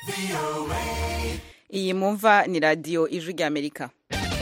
Iyi mwumva ni radio Ijwi ry'Amerika.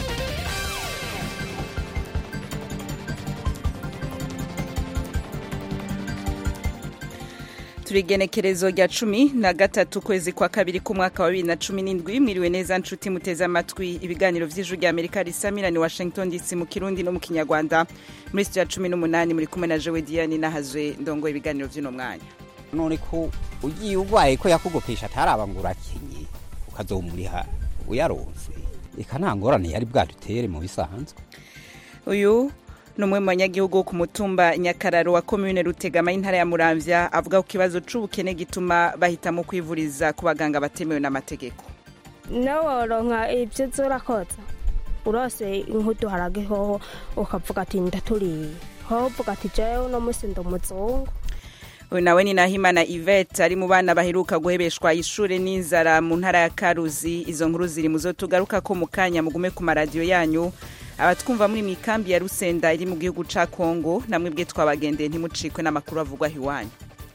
Turigenekerezo rya 13 kwezi kwa kabiri ku mwaka wa 2017. Mwiriwe neza nshuti muteze amatwi ibiganiro vy'Ijwi ry'Amerika risamira ni Washington DC mu Kirundi no mu Kinyarwanda. Muri studio 18 muri kumwe na Jewe Diane nahazwe ndongo ibiganiro vy'ino mwanya. None ko ugiye ugwaye ko yakugopesha atarabangura kinyi ukazomuriha uyaronse ikanangorane yari bwadutere mu bisanzwe. Uyu numwe manyagihugu ku mutumba Nyakararo wa commune Rutegama intara ya Muramvya avuga ku kibazo c'ubukene gituma bahitamo kwivuriza ku baganga batemewe n'amategeko. Nawo ronka ivyo zorakoza urose inkudu harageho ukavuga ati ndaturi ho uvuga ati jewe no musi ndomuzungu. Uyu nawe ni Nahimana Yvette ari mu bana baheruka guhebeshwa ishure n'inzara mu ntara ya Karuzi. Izo nkuru ziri muzo tugaruka ko mukanya mugume ku maradio yanyu. Abatwumva muri mikambi ya Rusenda iri mu gihugu ca Kongo namwe bwe twabagendeye ntimucikwe n'amakuru avugwa hiwanyu.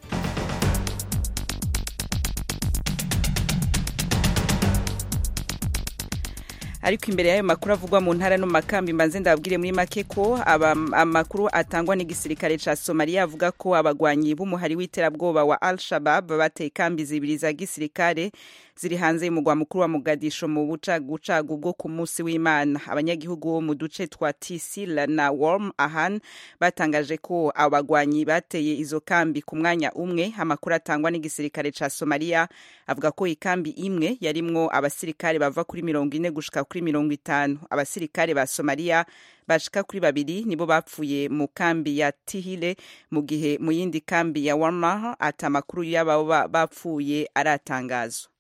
Ariko imbere y'ayo makuru avugwa mu ntara no makambi mbanze ndabwire muri make ko amakuru atangwa n'igisirikare ca Somalia avuga ko abagwanyi b'umuhari w'iterabwoba wa Al-Shabaab bateye kambi zibiri za gisirikare ziri hanze y'umugwa mukuru wa Mogadisho mu bucagucagu bwo ku munsi w'Imana. Abanyagihugu bo mu duce twa Tisil na Warm Ahan batangaje ko abagwanyi bateye izo kambi ku mwanya umwe. Amakuru atangwa n'igisirikare ca Somalia avuga ko ikambi imwe yarimwo abasirikare bava kuri 40 gushika kuri 50. Abasirikare ba Somalia bashika kuri 2 nibo bapfuye mu kambi ya Tihile mu gihe mu yindi kambi ya Warma atamakuru y'abo bapfuye aratangazwa.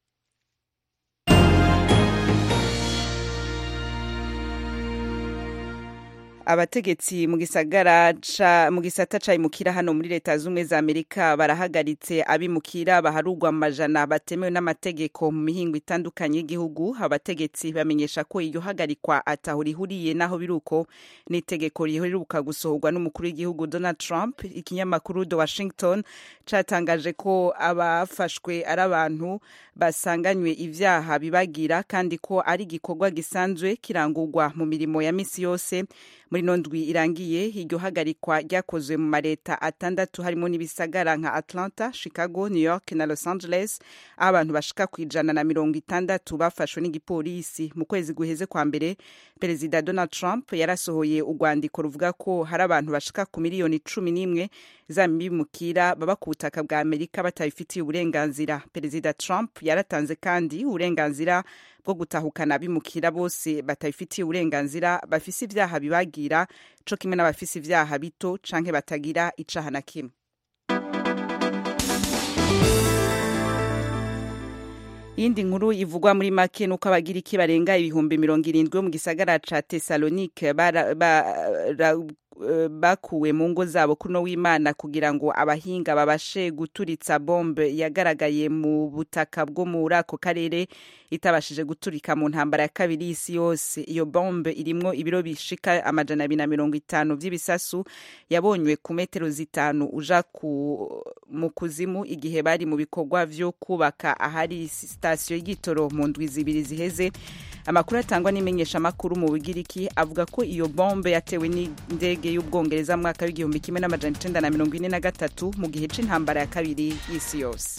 Abategetsi mu gisata ca imukira hano muri leta z'umwe za Amerika barahagaritse abimukira baharugwa amajana batemewe n'amategeko mu mihingo itandukanye y'igihugu. Abategetsi bamenyesha ko iyo hagarikwa atahurihuriye naho biruko n'itegeko riheruka gusohorwa n'umukuru w'igihugu Donald Trump. Ikinyamakuru The Washington catangaje ko abafashwe ari abantu basanganywe ivyaha bibagira kandi ko ari igikorwa gisanzwe kirangurwa mu mirimo ya misi yose. Muri nondwi irangiye iryo hagarikwa ryakozwe mu mareta atandatu harimo n'ibisagara nka Atlanta, Chicago, New York na Los Angeles. Abantu bashika ku 160 bafashwe n'igipolisi. Mu kwezi guheze kwa mbere Perezida Donald Trump yarasohoye urwandiko ruvuga ko hari abantu bashika ku miliyoni 11 z'abimukira baba ku butaka bwa Amerika batabifitiye uburenganzira. Perezida Trump yaratanze kandi uburenganzira bwo gutahukana abimukira bose batabifitiye uburenganzira bafise ivyaha bibagira co kimwe n'abafise ivyaha bito canke batagira icaha na kimwe. Iyindi nkuru ivugwa muri make nuko abagiriki barenga 70,000 mu gisagara ca Thessalonike bakuwe mu ngo zabo kuno w'Imana kugira ngo abahinga babashe guturitsa bombe yagaragaye mu butaka bwo muri ako karere itabashije guturika mu ntambara ya kabiri y'isi yose. Iyo bombe irimwo ibiro bishika 250 vy'ibisasu yabonywe ku metero 5 uja mu kuzimu igihe bari mu bikorwa vyo kubaka ahari station y'igitoro mu ndwi zibiri ziheze. Amakuru atangwa n'imenyesha makuru mu Bugiriki avuga ko iyo bombe yatewe n'indege y'Ubwongereza mu mwaka w'igihumbi 1943 mu gihe c'intambara ya kabiri y'isi yose.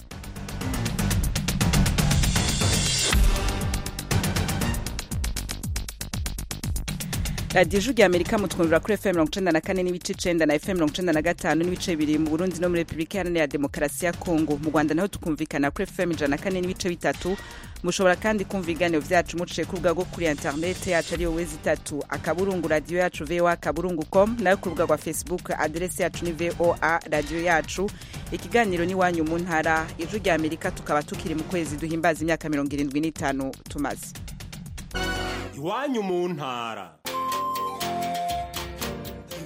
Radio Ijwi ry'Amerika mutwumvira kuri FM 94 n'ibice 9 na FM 95 n'ibice 2 mu Burundi no muri Republika Iharanira Demokarasi ya Kongo. Mu Rwanda naho tukumvikana kuri FM 104 n'ibice 3. Mushobora kandi kumva ibiganiro vyacu muciye ku rubuga rwo kuri internet yacu ariyo wezi3 akaburungu radio yacu voa.com nayo ku rubuga rwa Facebook adresse yacu ni VOA radio yacu. Ikiganiro ni wanyu mu ntara Ijwi ry'Amerika tukaba tukiri mu kwezi duhimbaza imyaka 75 tumaze. Iwanyu mu ntara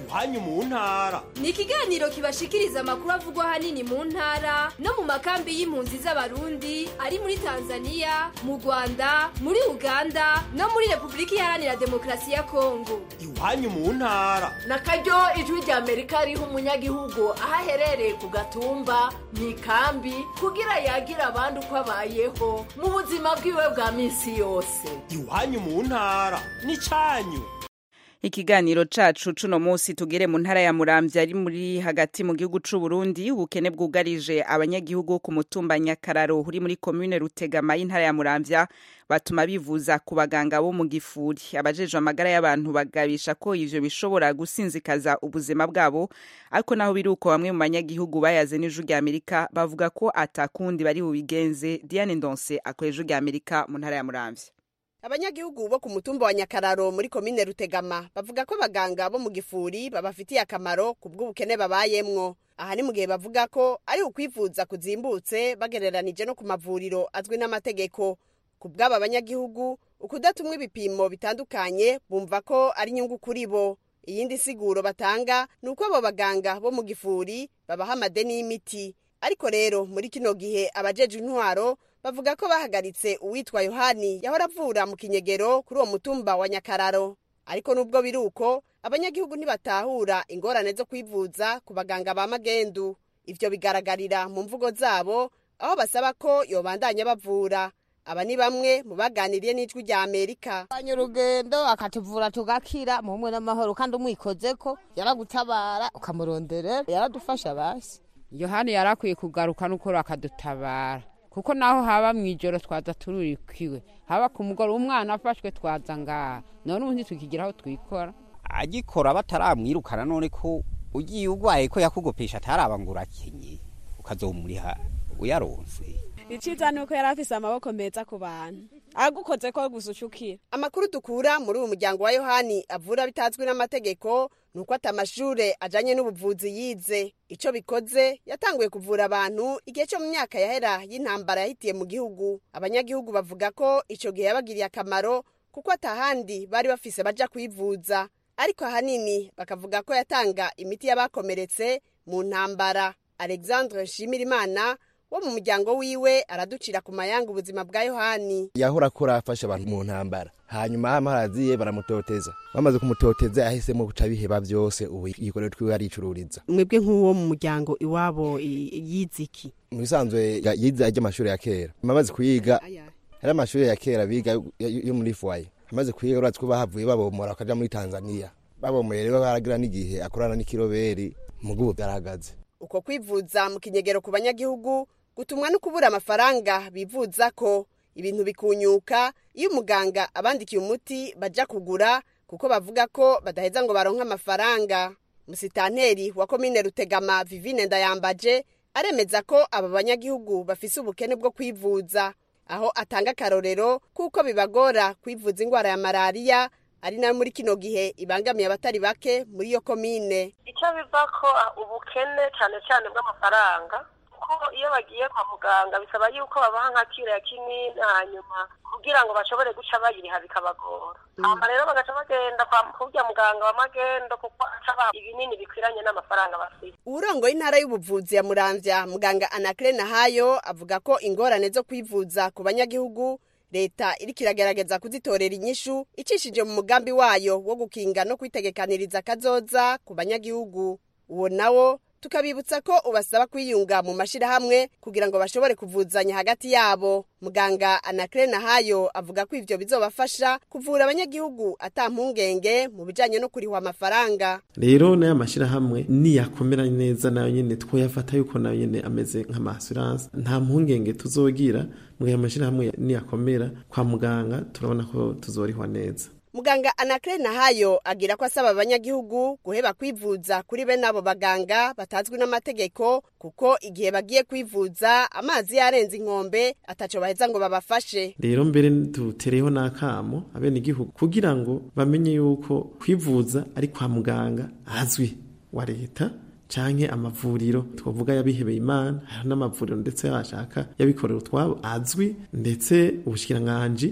iwanyu mu ntara. Ni ikiganiro kibashikiriza amakuru avugwa hanini mu ntara no mu makambi y'impunzi z'abarundi ari muri Tanzania, mu Rwanda, muri Uganda no muri Republika Iharanira Demokarasi ya Kongo. Iwanyu mu ntara. Nakaryo ijwi rya Amerika riha umunyagihugu aho aherereye ku gatumba mu ikambi kugira yagira abandi uko abayeho mu buzima bwiwe bwa minsi yose. Iwanyu mu ntara ni cyanyu. Ikiganiro cacu cuno musi tugere mu ntara ya Muramvya ari muri hagati mu gihugu c'u Burundi. Ubukene bwugarije abanyagihugu ku mutumba Nyakararo uri muri commune Rutegama y'intara ya Muramvya batuma bivuza ku baganga bo mu Gifuri. Abajejwe amagara y'abantu bagabisha ko ivyo bishobora gusinzikaza ubuzima bwabo, ariko naho biruko bamwe mu banyagihugu bayaze n'ijwi rya Amerika bavuga ko atakundi bari bubigenze. Diane Ndonse akoreje rya Amerika mu ntara ya Muramvya. Abanyagihugu bo ku mutumba wa Nyakararo muri komine Rutegama bavuga ko abaganga bo mu Gifuri babafitiye akamaro kubw'ubukene babayemwo. Aha ni mu gihe bavuga ko ari ukwivuza kuzimbutse bagereranije no ku mavuriro azwi n'amategeko. Kubw'aba banyagihugu ukudatumwa ibipimo bitandukanye bumva ko ari inyungu kuri bo. Iyindi siguro batanga nuko abo baganga bo mu Gifuri babaha amadeni y'imiti. Ariko rero muri kino gihe abajeje intwaro bavuga ko bahagaritse uwitwa Yohani yahora avura mu Kinyegero kuri uwo mutumba wa Nyakararo. Ariko nubwo biruko abanyagihugu ntibatahura ingorane zo kwivuza ku baganga ba magendu. Ivyo bigaragarira mu mvugo zabo aho basaba ko yobandanya bavura. Aba ni bamwe mu baganiriye n'ijwi rya Amerika. Urugendo akatuvura tugakira mu mwe n'amahoro kandi umwikozeko yaragutabara ukamurondera yaradufasha basi. Yohani yarakwiye kugaruka nuko akadutabara. Kuko naho haba mwijoro twaza tururikiwe, haba ku mugoro umwana afashwe twaza ngaha, none ubundi tukigiraho twikora. Agikora bataramwirukana none ko ugiye ugwaye ko yakugopesha atarabangura kinyi ukazomuriha uyaronse. Iciza nuko yarafise amaboko meza ku bantu, agukoze ko gusushukira. Amakuru dukura muri uyu muryango wa Yohani avura bitazwi n'amategeko nuko atamashure ajanye n'ubuvuzi yize. Ico bikoze yatanguye kuvura abantu igihe cyo mu myaka yahera y'intambara yahitiye mu gihugu. Abanyagihugu bavuga ko ico gihe yabagiriye akamaro kuko atahandi bari bafise baja kwivuza, ariko ahanini bakavuga ko yatanga imiti y'abakomeretse mu ntambara. Alexandre Nshimirimana wo mu muryango wiwe araducira ku mayanga ubuzima bwa Yohani. Yahora akora afasha abantu mu ntambara, hanyuma amaraziye baramutoteza. Bamaze kumutoteza yahisemo guca biheba byose, ubu yikorera twiwe aricururiza. Mwebwe nk'uwo mu muryango iwabo yiziki? Mu bisanzwe yize ajya amashuri ya kera. Amaze kuyiga hari amashuri ya kera biga yo muri foyer. Amaze kuyiga uratse ko bahavuye babomora akaja muri Tanzania. Babomoye rero baragira n'igihe akorana n'ikiroberi mu gubu byaragaze. Uko kwivuza mu Kinyegero ku banyagihugu gutumwa no kubura amafaranga bivuza ko ibintu bikunyuka iyo umuganga abandikiye umuti baja kugura kuko bavuga ko badaheza ngo baronka amafaranga. Musitanteri wa komine Rutegama Vivine Ndayambaje aremeza ko aba banyagihugu bafise ubukene bwo kwivuza, aho atanga karorero kuko bibagora kwivuza ingwara ya malaria ari nayo muri kino gihe ibangamiye abatari bake muri iyo komine. Icyo biva ko ubukene cyane bw'amafaranga, kuko iyo bagiye kwa muganga bisaba yuko babaha nka kiro ya kinini hanyuma kugira ngo bashobore guca bayiriha bikabagora. Hama rero bagaca bagenda kurya muganga wa magendo kuko acaba ibinini bikwiranye n'amafaranga bafite. Urongoye intara y'ubuvuzi ya Muramvya muganga Anacre Nahayo avuga ko ingorane zo kwivuza ku banyagihugu leta iriko iragerageza kuzitorera inyishu icishije mu mugambi wayo wo gukinga no kwitegekaniriza kazoza ku banyagihugu. Uwo nawo tukabibutsa ko ubasaba kwiyunga mu mashirahamwe kugira ngo bashobore kuvuzanya hagati yabo. Muganga Anacre Nahayo avuga ko ivyo bizobafasha kuvura abanyagihugu atampungenge mu bijanye no kurihwa amafaranga. Rero n'aya mashirahamwe niyakomera neza nayo nyene twoyafata yuko nayo nyene ameze nk'ama assurance, nta mpungenge tuzogira mu gihe amashirahamwe niyakomera kwa muganga turabona ko tuzorihwa neza. Muganga Anacre Nahayo agira ko asaba abanyagihugu guheba kwivuza kuri bene abo baganga batazwi n'amategeko kuko igihe bagiye kwivuza amazi yarenze inkombe ataco baheza ngo babafashe. Rero mbere dutereho nakamo abene igihugu kugira ngo bamenye yuko kwivuza ari kwa muganga azwi wa leta canke amavuriro twovuga yabihebeye Imana, hari n'amavuriro ndetse yashaka yabikorera utwabo azwi, ndetse ubushikiranganji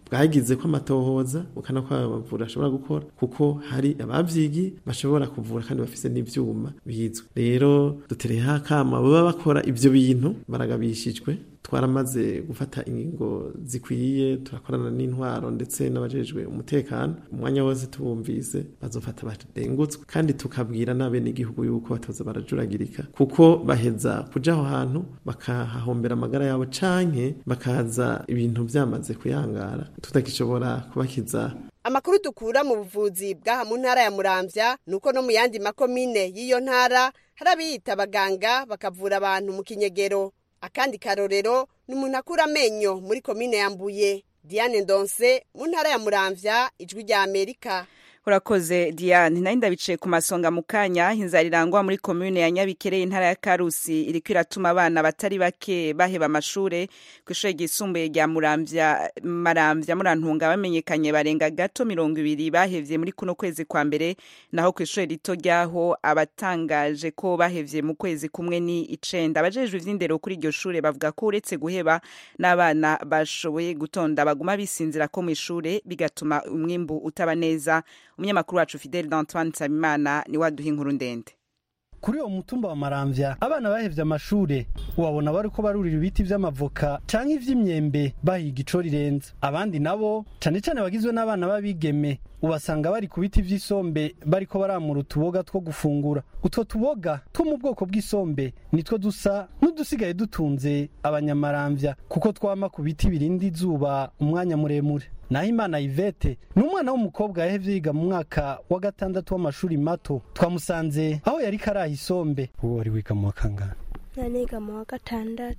bwagize ko amatohoza ukana ko abavura ashobora gukora kuko hari abavyigiye bashobora kuvura kandi bafise n'ivyuma bizwe. Rero dutereye hakama baba bakora ivyo bintu baragabishijwe. Twaramaze gufata ingingo zikwiye, turakorana n'intwaro ndetse n'abajejwe umutekano. Umwanya wose tubumvise bazofata badengutswe kandi tukabwira n'abene igihugu yuko batoza barajuragirika kuko baheza kuja aho hantu bakahahombera amagara yabo canke bakaza ibintu vyamaze kuyangara tutakishobora kubakiza. Amakuru dukura mu buvuzi bw'aha mu ntara ya Muramvya nuko no mu yandi makomine y'iyo ntara harabiyita abaganga bakavura abantu mu kinyegero. Akandi karorero ni umuntu akura amenyo muri komine ya Mbuye. Diane Ndonse mu ntara ya Muramvya, Ijwi rya Amerika. Urakoze Diane. Nari ndabicaye ku masonga mu kanya. Inzara irangwa muri komune ya Nyabikere intara ya Karusi iriko iratuma abana batari bake baheba amashure kw'ishure ryisumbuye rya Maramvya Murantunga bamenyekanye barenga gato 200 bahevye muri kuno kwezi kwa mbere, naho kw'ishure rito ryaho abatangaje ko bahevye mu kwezi kumwe ni 9. Abajejwe ivy'indero kuri iryo shure bavuga ko uretse guheba n'abana bashoboye gutonda baguma bisinzira ko mu ishure bigatuma umwimbu utaba neza. Umunyamakuru wacu Fidel d'Antoine Nsabimana ni waduha inkuru ndende. Kuri uwo mutumba wa Maramvya abana bahevye amashure ubabona bariko barurira ibiti vy'amavoka canke ivy'imyembe bahiga ico rirenze. Abandi nabo cane cane bagizwe n'abana babigeme ubasanga bari ku biti vy'isombe bariko baramura utuboga two gufungura. Utwo tuboga two mu bwoko bw'isombe nitwo dusa n'udusigaye dutunze abanyamaramvya kuko twama ku biti birinda izuba umwanya muremure. Nahimana Yvette ni umwana w'umukobwa yahevye yiga mu mwaka wa 6 w'amashuri mato. Twamusanze aho yari karaha isombe. Uwo wari wiga mu wakangana? Naniga mu wa 6.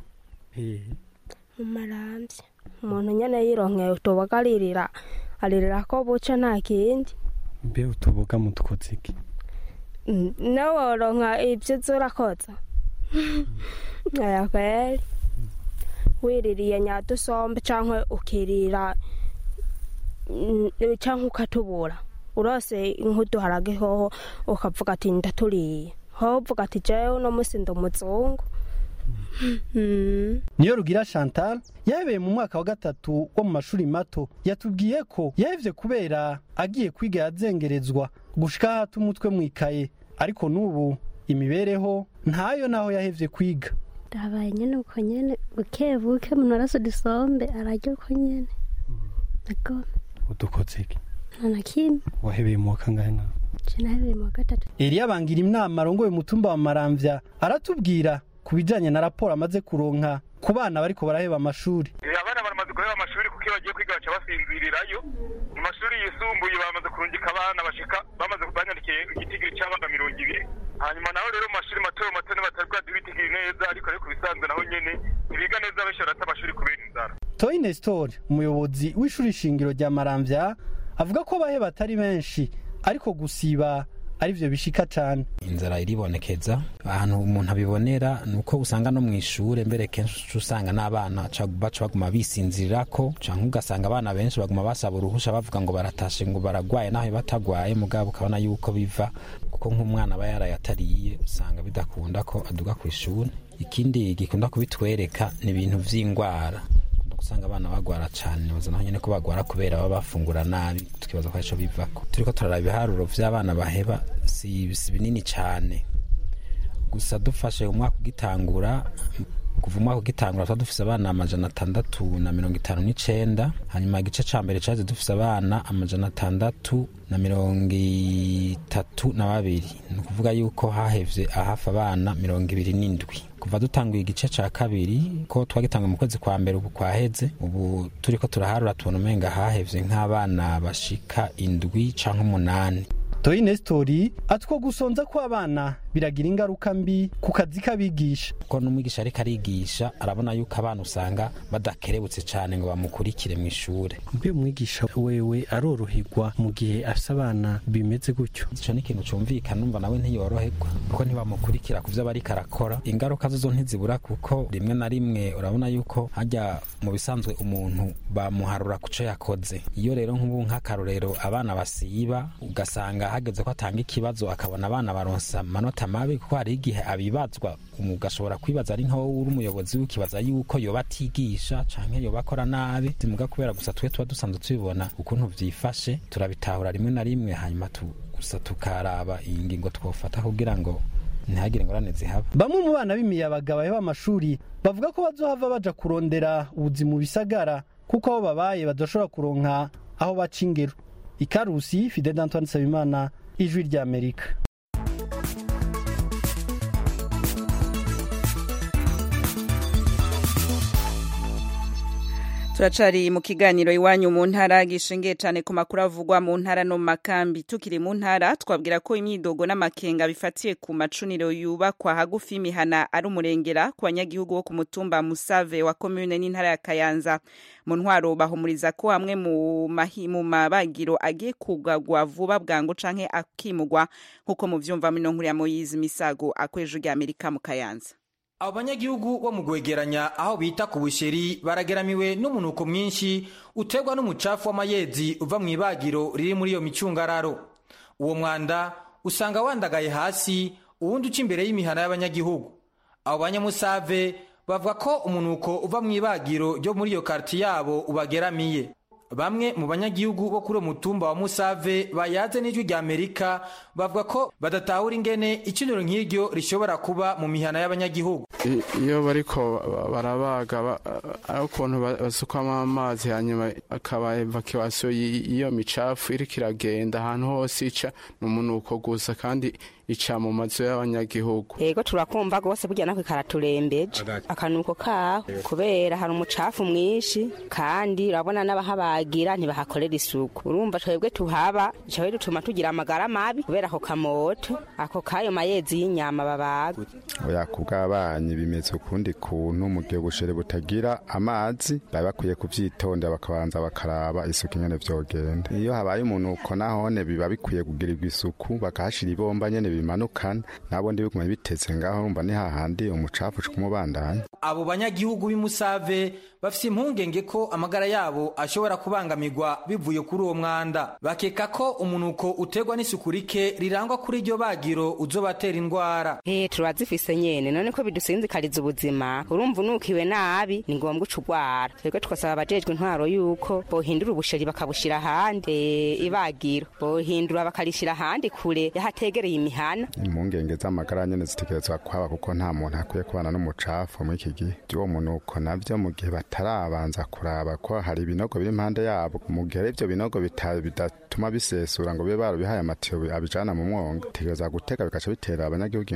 Mu Maramvya. Umuntu nyene yironkeye utuboga aririra ko buca nta kindi. Mbe utuboga mu dukoziki? Nawe woronka ivyo zorakoza. Aya kweli. Wiririye nyadusombe canke ukirira canke ukatubura urose inkuduharage hoho ukavuga ati ndaturiye ho uvuga ati jewe no musi ndumuzungu. Niyo Rugira Chantal yabeye mu mwaka wa 3 wo mu mashuri mato yatubwiye ko yahevye kubera agiye kwiga yazengerezwa gushika hatu umutwe mwikaye ariko nubu imibereho ntayo naho yahevye kwiga. Ndabaye nyene uko nyene bukebuke mu naraso disombe arajyo uko nyene. Nako udukozeki nana kim wahebeye mu kangahe na kinahebeye mu 3. Eliya bangira inama arongoye umutumba wa Maramvya aratubwira kubijanye na raporo amaze kuronka ku bana bariko baraheba amashuri. Abana baramaze guheba amashuri kuko bagiye kwiga baca basinzirirayo. Mu mashuri yisumbuye bamaze kurungika abana bashika bamaze kubanyandikiye igitigiri cy'abana 200. Hanyuma naho rero mu mashuri mato batari bwitigiri neza ariko bisanzwe naho nyene ibiga neza bashora atamashuri kubera inzara. Toyi Nestor umuyobozi w'ishuri shingiro rya Maramvya avuga ko baheba atari benshi ariko gusiba arivyo bishika cyane. Inzara iribonekeza ahantu umuntu abibonera nuko usanga no mwishure mbere kenshi usanga n'abana baca baguma bisinzirirako canke ugasanga abana benshi baguma basaba uruhusha bavuga ngo baratashe ngo baragwaye naho batagwaye mugabo ukabona yuko biva kuko nk'umwana aba yarayatariye usanga bidakunda ko aduga ku ishuri. Ikindi gikunda kubitwereka ni ibintu vy'ingwara usanga abana bagwara cyane bazana nyene ko bagwara kubera baba bafungura nabi tukibaza ko ico bivako. Turiko turaraba ibiharuro vy'abana baheba si binini cyane gusa dufashe umwaka ugitangura kuva umwaka ugitangura dufise abana 659 hanyuma igice ca mbere caje dufise abana 632 ni kuvuga yuko hahevye ahafa abana 27. Kuva dutanguye igice ca kabiri ko twagitanga mu kwezi kwa mbere ubu kwaheze ubu turiko turaharura tubona umenga hahevye nk'abana bashika 7 canke 8. Toyi Nestori atwo gusonza ko abana biragira ingaruka mbi ku kazi kabigisha. Ko n'umwigisha ariko arigisha arabona yuko abana usanga badakerebutse cyane ngo bamukurikire mu ishure. Mbe umwigisha wewe aroroherwa mu gihe afise abana bimeze gutyo. Ico ni ikintu cumvikana numva nawe ntiyoroherwa kuko ntibamukurikira kuvyo bari karakora. Ingaruka zo ntizibura kuko rimwe na rimwe urabona yuko hajya mu bisanzwe umuntu bamuharura kuco yakoze. Iyo rero nk'ubu nk'akarorero abana basiba ugasanga ugasanga hageze ko atanga ikibazo akabona abana baronsa amanota mabi kuko hari igihe abibazwa ugashobora kwibaza ari nkaho uri umuyobozi w'ikibaza yuko yoba atigisha canke yoba akora nabi zimuga kubera gusa twe tuba dusanzwe tubibona ukuntu vyifashe turabitahura rimwe na rimwe hanyuma gusa tukaraba ingingo twofata kugira ngo ntihagire ingorane zihaba. Bamwe mu bana b'imiyabaga baheba amashuri bavuga ko bazohava baja kurondera ubuzima mu bisagara kuko aho babaye badashobora kuronka aho baca ingero. Ikarusi, Fidel Antoine Sabimana, Ijwi ry'Amerika. Turacari mu kiganiro iwanyu mu ntara gishingiye cyane ku makuru avugwa mu ntara no makambi. Tukiri mu ntara twabwira ko imyidogo n'amakenga bifatiye ku macuniro yubakwa hagufi y'imihana ari umurengera ku banyagihugu bo ku mutumba Musave wa commune n'intara ya Kayanza. Mu ntwaro bahumuriza ko hamwe mu mabagiro agiye kugagwa vuba bwango canke akimugwa nkuko mu vyumva mino nkuru ya Moyizi Misago akweje rya Amerika mu Kayanza. Abo banyagihugu bo mu gwegeranya aho bita ku busheri barageramiwe n'umunuko mwinshi utegwa n'umucafu w'amayezi uva mu ibagiro riri muri iyo micungararo. Uwo mwanda usanga wandagaye hasi uwundi uca imbere y'imihana y'abanyagihugu. Abo banyamusave bavuga ko umunuko uva mu ibagiro ryo muri iyo quartier yabo ubageramiye. Bamwe mu banyagihugu bo kuri mutumba wa Musave bayaze n'Ijwi ry'Amerika bavuga ko badatahura ingene ikinuro nk'iryo rishobora kuba mu mihana y'abanyagihugu. Iyo bariko barabaga ukuntu basukamo amazi hanyuma akaba evacuation iyo micafu iriko iragenda ahantu hose ica n'umunuko gusa kandi ica mu mazu y'abanyagihugu. Yego turakumva gose burya nako karaturembeje akanuko kaho kubera hari umucafu mwinshi kandi urabona n'abahabagira ntibahakorera isuku. Urumva twebwe tuhaba cyawe dutuma tugira amagara mabi kubera ako kamoto ako kayo mayezi y'inyama babaga. Oya kubw'abanyi bimeze ukundi kuntu mu gihe bushere butagira amazi bakwiye kuvyitonda bakabanza bakaraba isuku nyene vyogenda. Iyo habaye umunuko nahone biba bikwiye kugirirwa isuku bakahashira ibomba nyene bimanukana nabo ndi bigume biteze ngaho urumva ni hahandi umucafu kumubandanya. Abo banyagihugu b'Imusave bafise impungenge ko amagara yabo ashobora kubangamirwa bivuye kuri uwo mwanda. Bakeka ko umunuko utegwa n'isuku rike rirangwa kuri iryo bagiro uzobatera indwara. Turazifise nyene none ko bidusinzikariza ubuzima urumva unukiwe nabi ni ngombwa ucugwara. Twebwe twasaba abajejwe intwaro yuko bohindura ubusheri bakabushira ahandi ibagiro bohindura bakarishira ahandi kure yahategereye imihana. Impungenge z'amagara nyene zitegerezwa kwaba kuko nta muntu akwiye kubana n'umucafu muri iki gihe. Byo munuko navyo mu gihe batarabanza kuraba ko hari ibinogo biri impande yabo mu gihe ivyo binogo bidatuma bisesura ngo bibe barubihaye amatiyo abijana mu mwonga tegereza guteka bikaca bitera abanyagihugu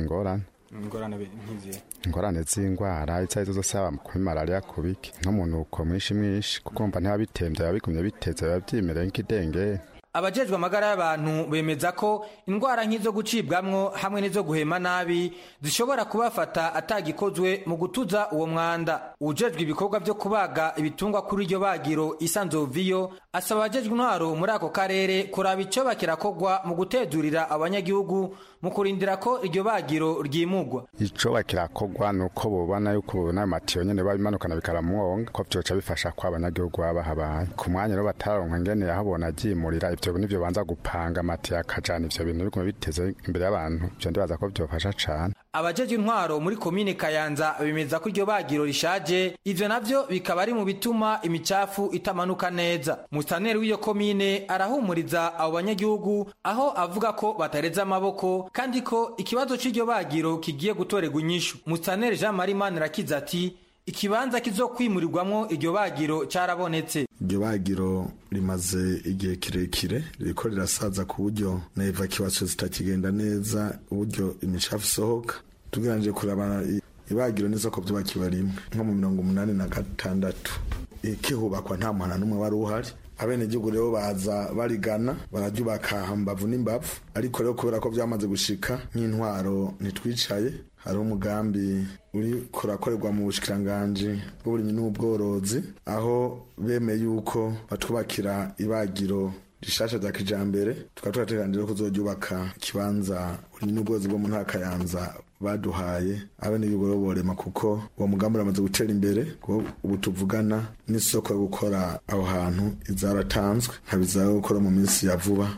ingorane z'ingwara izo zose aba kuri malaria kubiki nk'umunuko mwinshi kuko mba ntibabitemvye babigumye biteze babyimereye nk'idenge. Abajejwe amagara y'abantu bemeza ko indwara nk'izo gucibwamwo hamwe n'izo guhema nabi zishobora kubafata atagikozwe mu gutuza uwo mwanda. Ujejwe ibikorwa byo kubaga ibitungwa kuri iryo bagiro Isanzoviyo asaba abajejwe intwaro muri ako karere kuraba ico bakirakogwa mu gutezurira abanyagihugu mu kurindira ko iryo bagiro ryimugwa. Ico bakirakogwa nuko bobana yuko bobona amatiyo nyene babimanukana bikaramwonga ko vyoca bifasha kwa abanyagihugu babahabaye ku mwanya rero bataronka ngene yahabona jimurira ivyo nivyo banza gupanga amatiyo akajana ivyo bintu bigume biteze imbere y'abantu vyo ndibaza ko vyofasha cane. Abajeje intwaro muri komine Kayanza bemeza ko iryo bagiro rishaje ivyo navyo bikaba ari mu bituma imicafu itamanuka neza. Mustaneri w'iyo komine arahumuriza abo banyagihugu aho avuga ko batareza amaboko kandi ko ikibazo c'iryo bagiro kigiye gutorerwa inyishu. Mustaneri Jean Marie Manirakiza ati ikibanza kizokwimurirwamwo iryo bagiro carabonetse. Iryo bagiro rimaze igihe kirekire ririko rirasaza ku buryo na evacuation zitakigenda neza uburyo imicafu isohoka. Tugiranje kuraba ibagiro n'isoko byubakiwe rimwe nko mu 1986 ikihubakwa nta mwana numwe wari uhari. Abene gihugu rero baza barigana bararyubaka hambavu n'imbavu ariko rero kubera ko byamaze gushika nk'intwaro nitwicaye hari umugambi uri kurakorerwa mu bushikiranganje bw'uburimyi n'ubworozi aho bemeye yuko batwubakira ibagiro rishasha rya kijambere tukaba turateganira kuzoryubaka ikibanza uburimyi n'ubworozi bwo mu ntara Kayanza baduhaye abene y'ubwo borema kuko uwo mugambi uramaze gutera imbere ko ubu tuvugana n'isoko yo gukora aho hantu izaratanzwe nkabizaho gukora mu minsi ya vuba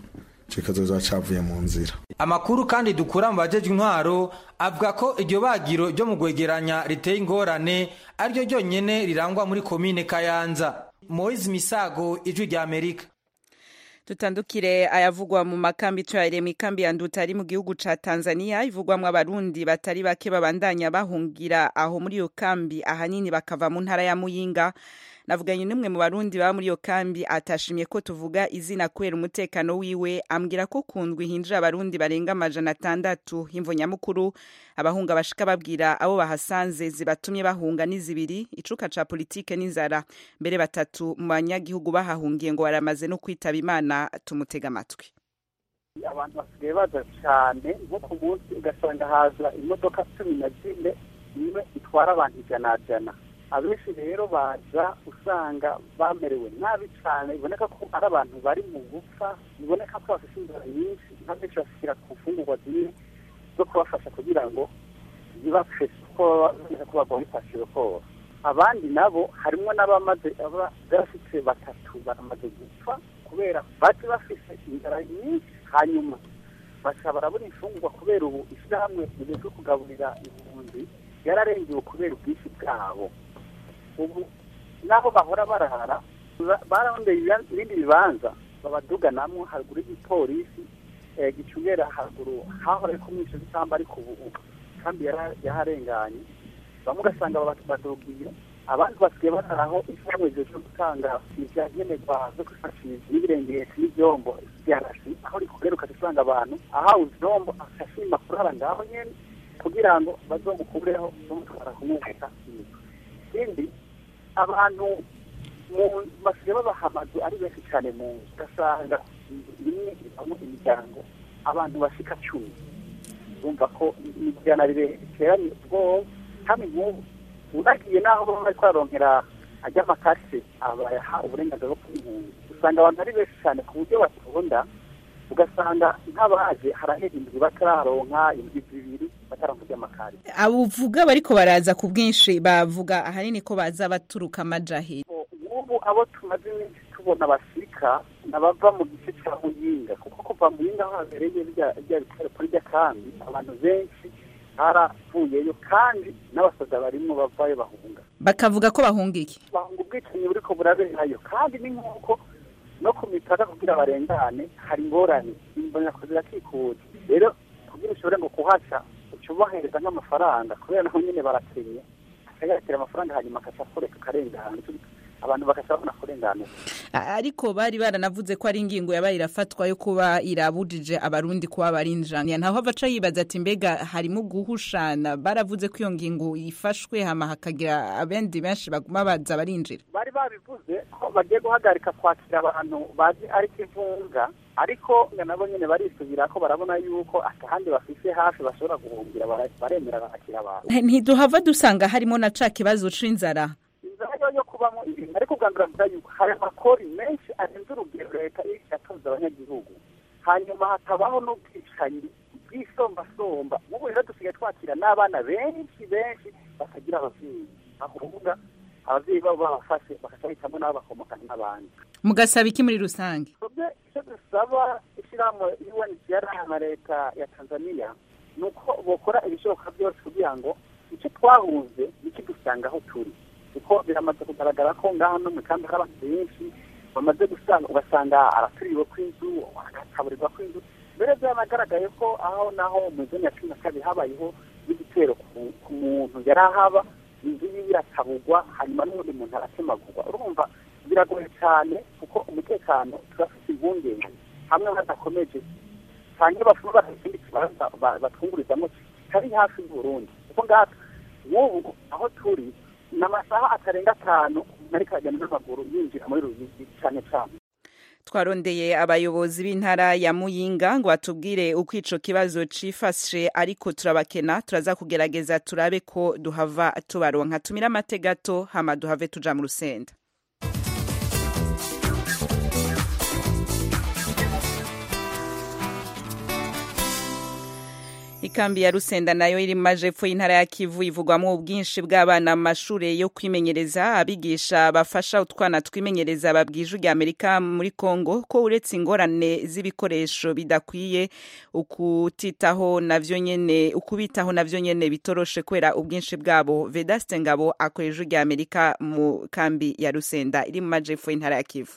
kikazoza cavuye mu nzira. Amakuru kandi dukura mu bajejwe intwaro avuga ko iryo bagiro ryo mu gwegeranya riteye ingorane aryo ryonyene rirangwa muri komine Kayanza. Moise Misago, Ijwi rya Amerika. Tutandukire ayavugwa mu makambi twaire mu kambi ya Nduta ari mu gihugu ca Tanzania ivugwamwe abarundi batari bake babandanya bahungira aho muri yo kambi ahanini bakava mu ntara ya Muyinga. Navuganye n'umwe mu barundi baba muri yo kambi atashimye ko tuvuga izina kwera umutekano wiwe, ambwira ko kundwi hinjira abarundi barenga 600 himvo nyamukuru abahunga bashika babwira abo bahasanze zibatumye bahunga n'izibiri icuka ca politike n'inzara mbere batatu mu banyagihugu bahahungiye ngo baramaze no kwitaba Imana. Tumutega amatwi. Abantu basigaye baza cyane nko ku munsi ugasanga haza imodoka 14 imwe itwara abantu ijana. Abenshi rero baza usanga bamerewe nabi cyane, biboneka ko ari abantu bari mu gupfa, biboneka ko bafite inzara nyinshi kandi bashikira ku fungurwa zimwe zo kubafasha kugira ngo zibafashe ko bagomba ko abandi nabo harimo n'abamaze abafite batatu baramaze gupfa kubera bati bafite inzara nyinshi, hanyuma bashobora buri ifungurwa kubera ubu ishyirahamwe ryo kugaburira impunzi yararengewe kubera ubwinshi bwabo. Ubu naho bahora barahara barondeye ibindi bibanza babaduganamwo haruguru y'ipolisi gicungera haruguru hahora ko mwisho bitamba ariko ubu kambi yaharenganye bamwe ugasanga badugiye abandi basigaye bararaho ishyirahamwe ryo gutanga ibyankenerwa zo kwifashisha n'ibirengeye n'ibyombo byarasi aho rikugeruka usanga abantu ahawe ibyombo akashima kurara ngaho nyene kugira ngo bazomukureho bamutwara kumweka. Ikindi abantu basigaye babaha amazu ari benshi cyane mu nzu, ugasanga rimwe ibamo imiryango abantu bashika 10. Bumva ko imiryango iteranye ubwoba kandi nk'ubu uragiye naho bamwe twaronkera ajya amakase abayaha uburenganzira bwo kw'impunzi, usanga abantu ari benshi cyane ku buryo batonda ugasanga nk'abaje harahera indwi batararonka indwi zibiri bataronka amakari. Abuvuga bariko baraza ku bwinshi bavuga ahanini ko baza baturuka amajahiri. Ubu abo tumaze iminsi tubona basika nabava mu gice cya Muyinga, kuko kuva Muyinga aho habereye rya kuri rya kambi abantu benshi haravuyeyo kandi n'abasaza barimo bavayo bahunga. Bakavuga ko bahunga iki? Bahunga ubwicanyi buriko buraberayo kandi ni nk'uko no ku mipaka kugira barengane hari ingorane imbonakoze irakikuza. Rero kugira ushobore ngo kuhaca ucubahereza nk'amafaranga kubera naho nyine barakenye akayatira amafaranga hanyuma akasakoreka karengana abantu bakashabona kurengana. Ariko bari baranavuze ko ari ingingo yabaye irafatwa yo kuba irabujije abarundi kuba barinjana. Ntaho baca yibaza ati mbega harimo guhushana, baravuze ko iyo ngingo ifashwe hama hakagira abendi benshi baguma baza barinjira. Bari babivuze ko bagiye guhagarika kwakira abantu bazi ari kivunga, ariko nabo nyene barisubira ko barabona yuko atahandi bafise hafi bashobora guhungira baremera bakakira abantu. Ntiduhava dusanga harimo na ca kibazo c'inzara. Inzara yo kubamo ibintu ariko ugandura yuko hari amakori menshi arenze urugero leta yatoza abanyagihugu, hanyuma hakabaho n'ubwicanyi bw'isombasomba. Ubu rero dusigaye twakira n'abana benshi bakagira abavyeyi, ahuga abavyeyi babo babafashe bakacahitamo n'abo bakomoka n'abandi. Mugasaba iki muri rusange? Icyo dusaba ishyirahamwe UNHCR na leta ya Tanzania nuko bokora ibishoboka byose kugira ngo icyo twahunze nikidusanga aho turi, kuko biramaze kugaragara ko ngaho no mu kambi hari abantu benshi bamaze gusanga, ugasanga araturiwe kw'inzu agataburirwa kw'inzu. Mbere byanagaragaye ko aho naho mu zone ya 12 habayeho n'igitero ku muntu yari ahaba, inzu yiwe iratabugwa hanyuma n'undi muntu aratemagurwa. Urumva biragoye cyane kuko umutekano turafite impungenge hamwe badakomeje cyane bafuma bakindi kibanza batwungurizamo kari hafi y'Uburundi, kuko ngaha nk'ubu aho turi n'amasaha atarenga 5 ariko agenda n'amaguru yinjira muri Ruyigi cyane cyane. Twarondeye abayobozi b'intara ya Muyinga ngo batubwire uko ico kibazo cifashe, ariko turabakena. Turaza kugerageza turabe ko duhava tubaronka. Tumira amategato hama duhave tuja mu Rusenda. Ikambi ya Rusenda nayo iri majepfo y'intara ya Kivu ivugwamo ubwinshi bw'abana mu mashure yo kwimenyereza. Abigisha bafasha utwana twimenyereza babwije rya Amerika muri Kongo ko uretse ingorane z'ibikoresho bidakwiye ukubitaho navyo nyene bitoroshe kwera ubwinshi bwabo. Vedaste Ngabo akoreje rya Amerika mu kambi ya Rusenda iri mu majepfo y'intara ya Kivu.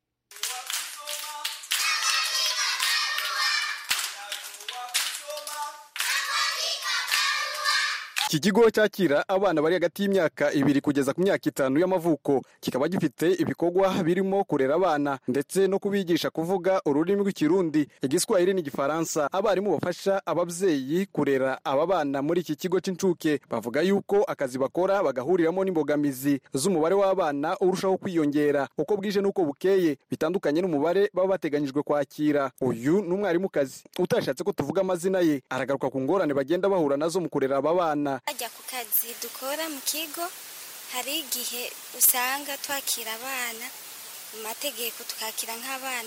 Iki kigo cyakira abana bari hagati y'imyaka 2 kugeza ku myaka 5 y'amavuko, kikaba gifite ibikorwa birimo kurera abana ndetse no kubigisha kuvuga ururimi rw'ikirundi, igiswahili n'igifaransa. Abarimu bafasha ababyeyi kurera aba bana muri iki kigo c'incuke bavuga yuko akazi bakora bagahuriramo n'imbogamizi z'umubare w'abana urushaho kwiyongera uko bwije nuko bukeye, bitandukanye n'umubare baba bateganyijwe kwakira. Uyu n'umwarimu kazi utashatse ko tuvuga amazina ye aragaruka ku ngorane bagenda bahura nazo mu kurera aba bana. Ajya ku kazi dukora mu kigo, hari igihe usanga twakira abana mu mategeko tukakira nk'abana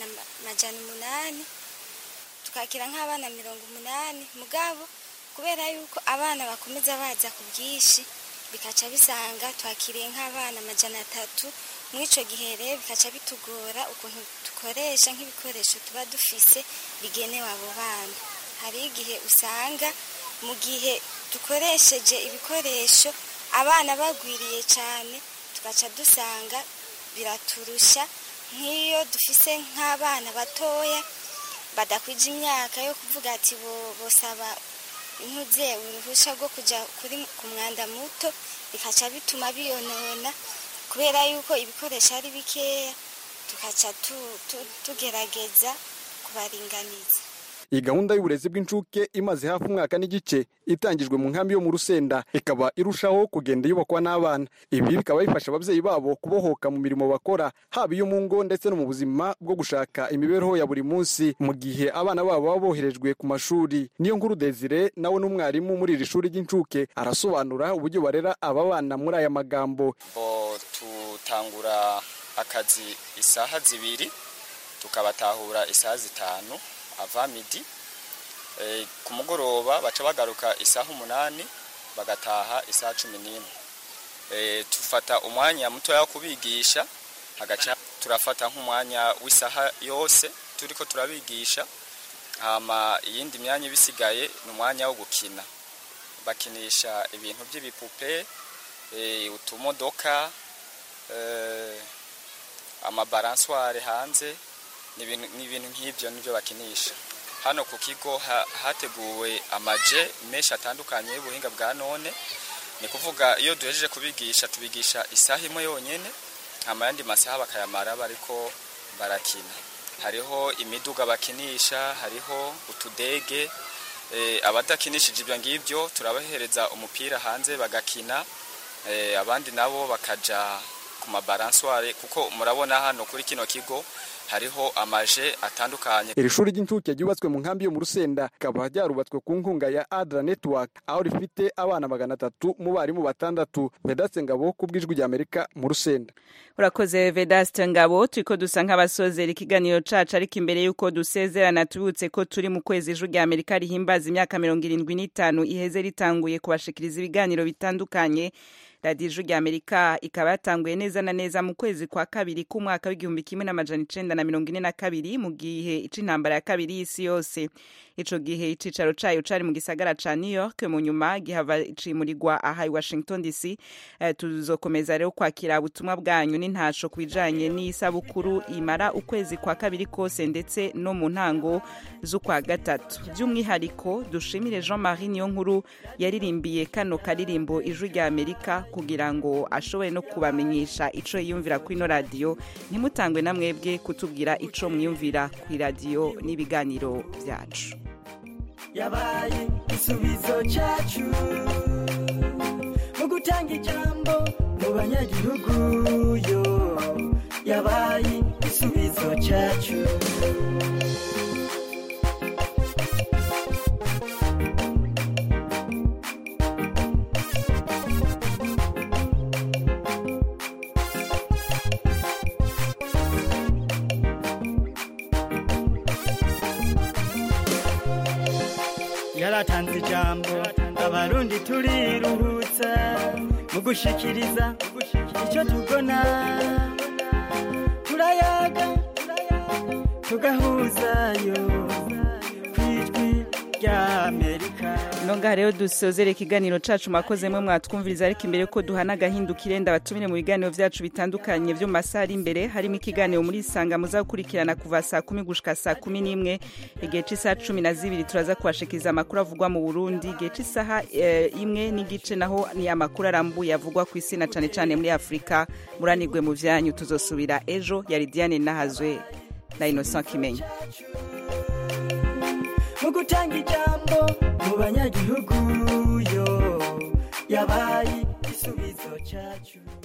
800, tukakira nk'abana 80, mugabo kubera yuko abana bakomeza baza ku bwishi bikaca bisanga twakiriye nk'abana 300. Mwico gihe rero bikaca bitugora ukuntu dukoresha nk'ibikoresho tuba dufise bigenewe abo bana. Hari igihe usanga mu gihe dukoresheje ibikoresho abana bagwiriye cyane tugaca dusanga biraturusha, nk'iyo dufise nk'abana batoya badakwije imyaka yo kuvuga ati bosaba uruhusha rwo kujya ku mwanda muto, bikaca bituma biyonona kubera yuko ibikoresho ari bikeya, tugaca tugerageza kubaringaniza. Iyi gahunda y'uburezi bw'incuke imaze hafi umwaka n'igice itangijwe mu nkambi yo mu Rusenda, ikaba irushaho kugenda yubakwa n'abana. Ibi bikaba bifasha ababyeyi babo kubohoka mu mirimo bakora, haba iyo mu ngo ndetse no mu buzima bwo gushaka imibereho ya buri munsi mu gihe abana babo baba boherejwe ku mashuri. Niyo nkuru Desire nawe n'umwarimu muri iri shuri ry'incuke arasobanura uburyo barera aba bana muri aya magambo. Tutangura akazi isaha 2 tukabatahura isaha 5 ava midi, ku mugoroba baca bagaruka isaha 8 bagataha isaha 11. Tufata umwanya muto yo kubigisha, hagaca turafata nk'umwanya w'isaha yose turiko turabigisha, hama iyindi myanya bisigaye n'umwanya wo gukina, bakinisha ibintu by'ibipupe, utumodoka, amabalansware hanze n'ibintu nk'ibyo nibyo bakinisha. Hano ku kigo hateguwe amaje menshi atandukanye y'ubuhinga bwa none, ni kuvuga iyo duhejeje kubigisha tubigisha isaha imwe yonyene, amayandi masaha bakayamara bariko barakina. Hariho imiduga bakinisha, hariho utudege, abadakinishije ibyo ngibyo turabahereza umupira hanze bagakina, abandi nabo bakaja ku mabalansware, kuko murabona hano kuri kino kigo hariho amaje atandukanye. Iri shuri ry'incuke ryubatswe mu nkambi yo mu Rusenda, kaba ryarubatswe ku nkunga ya Adra Network, aho rifite abana 300 mu barimu 6. Vedaste Ngabo kubwijwe rya Amerika mu Rusenda. Urakoze Vedaste Ngabo. Turiko dusa nk'abasozera ikiganiro cacu, ariko imbere yuko dusezerana tubutse ko turi mu kwezi ijwi rya Amerika rihimbaza imyaka 75 iheze ritanguye kubashikiriza ibiganiro bitandukanye. Radio Ijwi rya Amerika ikaba yatanguye neza na neza mu kwezi kwa kabiri k'umwaka w'1942 mu gihe ic'intambara ya kabiri y'isi yose. Ico gihe icicaro cayo cari mu gisagara ca New York, mu nyuma gihava cimurirwa aha i Washington DC. Tuzokomeza rero kwakira ubutumwa bwanyu n'intasho kwijanye n'isabukuru imara ukwezi kwa kabiri kose ndetse no mu ntango z'ukwa gatatu. By'umwihariko dushimire Jean-Marie Niyonkuru yaririmbiye kano karirimbo Ijwi rya Amerika kugira ngo ashobore no kubamenyesha ico yiyumvira ku ino radio. Ntimutangwe na mwebwe kutubwira ico mwiyumvira ku radio n'ibiganiro byacu. Yabaye isubizo cyacu mu gutanga ijambo mu banyagihugu yo, yabaye isubizo cyacu. yaratanze ijambo abarundi turiruhutsa mu gushikiriza icyo tubona turayaga tugahuzayo kwijwi rya Amerika. Nonga rero dusozere ikiganiro cacu makozemwe mwatwumviriza, ariko imbere ko duhana agahindukire ndabatumire mu biganiro vyacu bitandukanye vyo masaha ari imbere. Harimo ikiganiro muri Sanga muza gukurikirana kuva saa 10 gushika saa 11, igihe c'isaha 12 turaza kubashikiriza amakuru avugwa mu Burundi, igihe c'isaha 1 n'igice naho ni amakuru arambuye avugwa ku isi na cane cane muri Afrika. Muranirwe mu vyanyu, tuzosubira ejo. Yari Diane Nahazwe na Innocent Kimenyi mu gutanga ijambo mu banyagihugu yo yabaye igisubizo cyacu.